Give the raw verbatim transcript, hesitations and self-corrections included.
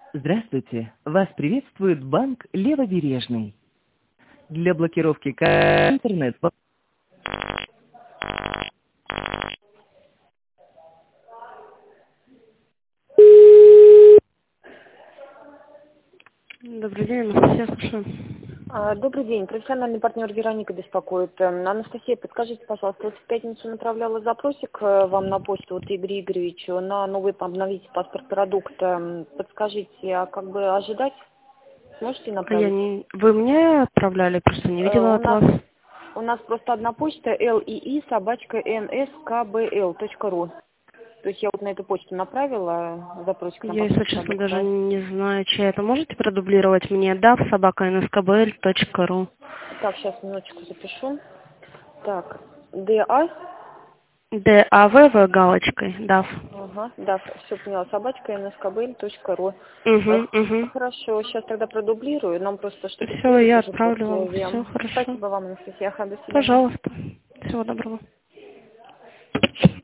Здравствуйте! Вас приветствует банк Левобережный. Для блокировки карты интернет... Добрый день, Анастасия, слушаю. А, Добрый день. Профессиональный партнер Вероника беспокоит. Эм, Анастасия, подскажите, пожалуйста, вот в пятницу направляла запросик э, вам на почту от Игоря Игоревича на новый обновить паспорт продукта. Эм, Подскажите, а как бы ожидать? Сможете А я направить? не... Вы мне отправляли, просто не Э, видела У от нас вас. у нас просто одна почта лии собачка нскбл точка ру. То есть я вот на эту почту направила запросик на Я, если паспорт честно, даже продукта. не знаю, чья это. Можете продублировать мне? дав собака эн эс ка бэ эль точка ру. Так, сейчас минуточку запишу. Так, ДА. Д А В В галочкой, дав. Ага, да, все поняла. Собачка эн эс ка бэ эль точка ру. Угу, угу. Хорошо, сейчас тогда продублирую. Нам просто что-то Все, скинут я уже по отправлю вам. Все условиям. хорошо. Спасибо вам, Анастасия. Ага, до свидания. Пожалуйста. Всего доброго.